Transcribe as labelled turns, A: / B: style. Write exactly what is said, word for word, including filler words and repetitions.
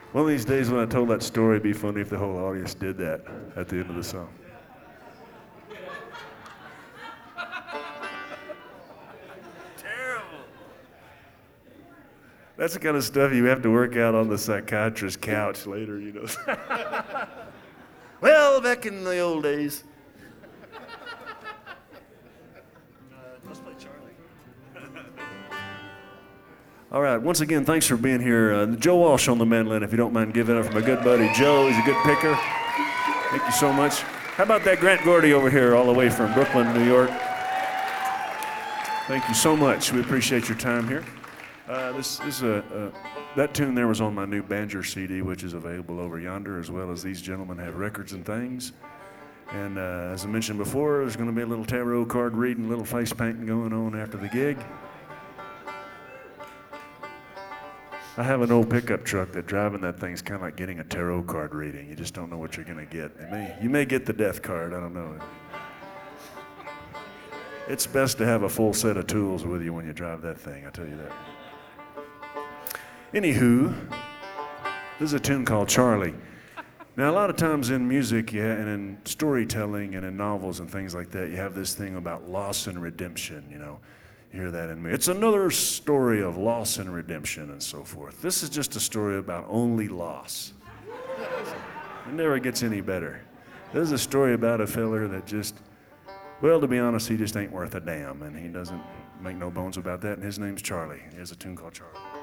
A: One of these days when I told that story, it'd be funny if the whole audience did that at the end of the song.
B: Terrible.
A: That's the kind of stuff you have to work out on the psychiatrist's couch later, you know. Well, back in the old days.
B: Let's play Charlie.
A: All right, once again, thanks for being here. Uh, Joe Walsh on the mandolin, if you don't mind giving it up for my good buddy Joe. He's a good picker. Thank you so much. How about that Grant Gordy over here, all the way from Brooklyn, New York? Thank you so much. We appreciate your time here. Uh, this, this is a, uh, that tune there was on my new Banjo C D, which is available over yonder, as well as these gentlemen have records and things. And uh, as I mentioned before, there's going to be a little tarot card reading, a little face painting going on after the gig. I have an old pickup truck that driving that thing's kind of like getting a tarot card reading. You just don't know what you're going to get. You may, you may get the death card, I don't know. It's best to have a full set of tools with you when you drive that thing, I tell you that. Anywho, this is a tune called Charlie. Now, a lot of times in music yeah, and in storytelling and in novels and things like that, you have this thing about loss and redemption, you know. You hear that in me. It's another story of loss and redemption and so forth. This is just a story about only loss. It never gets any better. This is a story about a feller that just, well, to be honest, he just ain't worth a damn, and he doesn't make no bones about that, and his name's Charlie. He has a tune called Charlie.